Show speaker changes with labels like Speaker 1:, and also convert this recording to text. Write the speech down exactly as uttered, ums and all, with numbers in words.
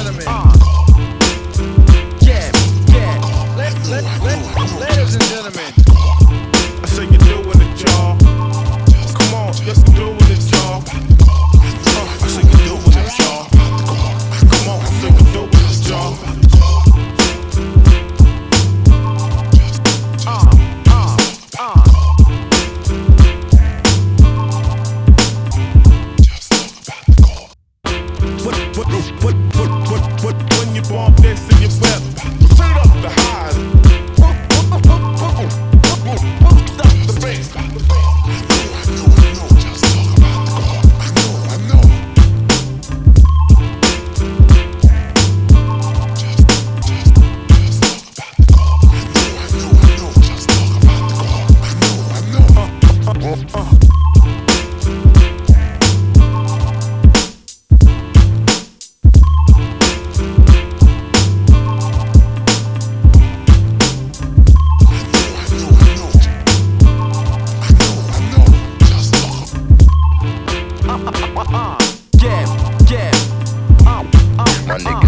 Speaker 1: gentlemen. Yeah, yeah. Let, let, let, ladies and gentlemen.
Speaker 2: I say you're doing it, y'all. Come on, yes, you're doing it, y'all. Uh, I say you're doing it, y'all. Come on, I say you're doing it, y'all.
Speaker 1: Uh, uh, uh.
Speaker 2: What, what, what, what, what, what, when you bomb this in your web, straight up the highs. Stop the bass.
Speaker 1: Yeah, yeah. Uh, uh,
Speaker 3: My nigga.